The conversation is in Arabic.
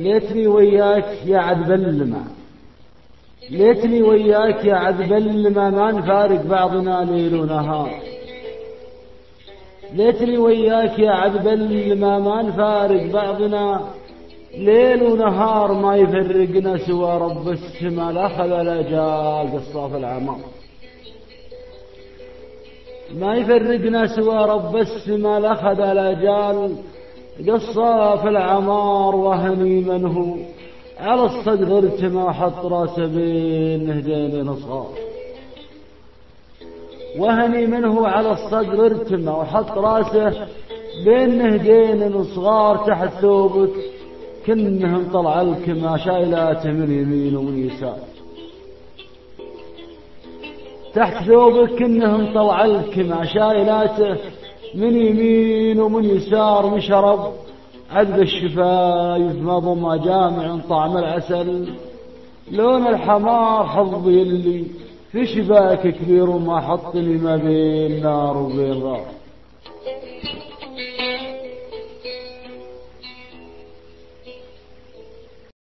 ليتني وياك يا عذب اللمع، ليتني وياك يا عذب اللمع، ما نفارق بعضنا ليل ونهار. ليتني وياك يا عذب اللمع، ما نفارق بعضنا ليل ونهار. ما يفرقنا سوى رب السما، الأخذ الأجال قصاف العمار. ما يفرقنا سوى رب السما، الأخذ الأجال قصاف العمار. وهني من هو على الصدر ارتمى، وحط راسه بين نهجين صغار. وهني من هو على الصدر ارتمى، وحط راسه بين نهجين صغار. تحت ثوبك كنهم طلع الكما، شايلاته من يمين ومن يسار. تحت ثوبك كنهم طلع الكما، شايلاته من يمين ومن يسار. من شرب عذب الشفايف مضمى جامع طعم العسل، لون الحمار حظي اللي في شباك كبير، وما حطني ما بين نار وبين غار.